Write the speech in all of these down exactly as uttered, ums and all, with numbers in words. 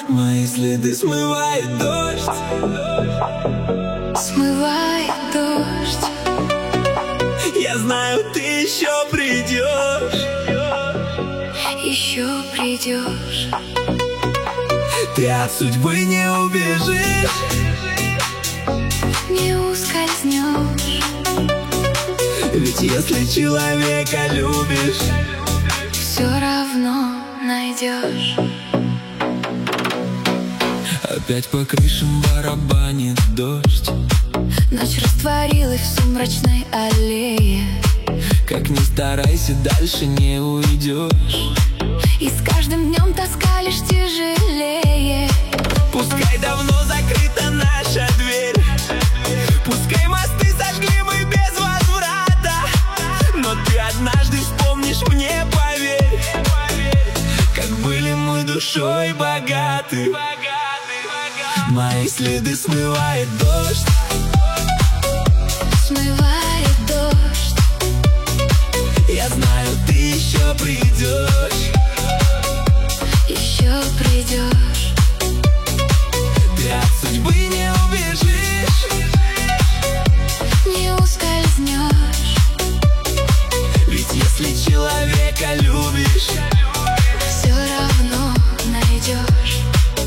Мои следы смывает дождь, смывает дождь. Я знаю, ты еще придешь, еще придешь. Ты от судьбы не убежишь, не ускользнешь. ведь если человека любишь, все равно найдешь. Опять по крышам барабанит дождь, Ночь растворилась в сумрачной аллее. как ни старайся, дальше не уйдешь. И с каждым днем тоска лишь тяжелее. Пускай давно закрыта наша дверь, пускай мосты сожгли мы без возврата, но ты однажды вспомнишь, мне поверь, как были мы душой богаты. Мои следы смывает дождь, смывает дождь. я знаю, ты еще придешь, еще придешь. ты от судьбы не убежишь, не ускользнешь. ведь если человека любишь, все равно найдешь.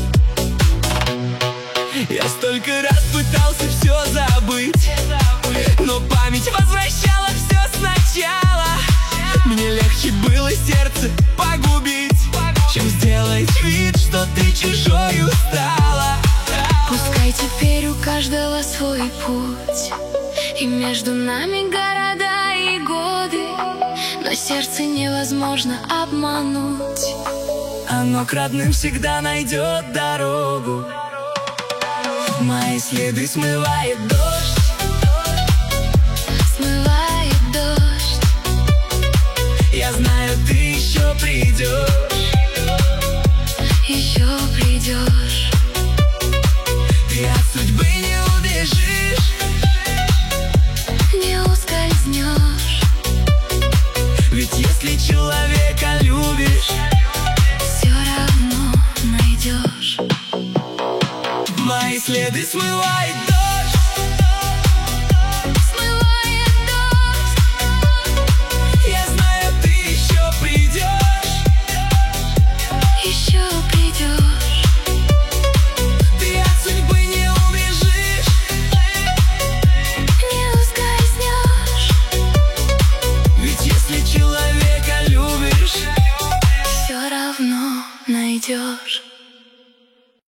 я столько раз пытался все забыть, но память возвращала все сначала. Мне легче было сердце погубить, чем сделать вид, что ты чужою стала. Пускай теперь у каждого свой путь, и между нами города и годы, но сердце невозможно обмануть. Оно к родным всегда найдет дорогу. Мои следы смывает дождь, смывает дождь. я знаю, ты еще придешь, еще придешь. ты от судьбы не убежишь, не ускользнешь. ведь если человека любишь, все равно найдешь. мои следы смывает дождь, Смывает дождь. я знаю, ты еще придешь, Еще придешь. ты от судьбы не убежишь, Не ускользнешь. ведь если человека любишь, Все равно найдешь.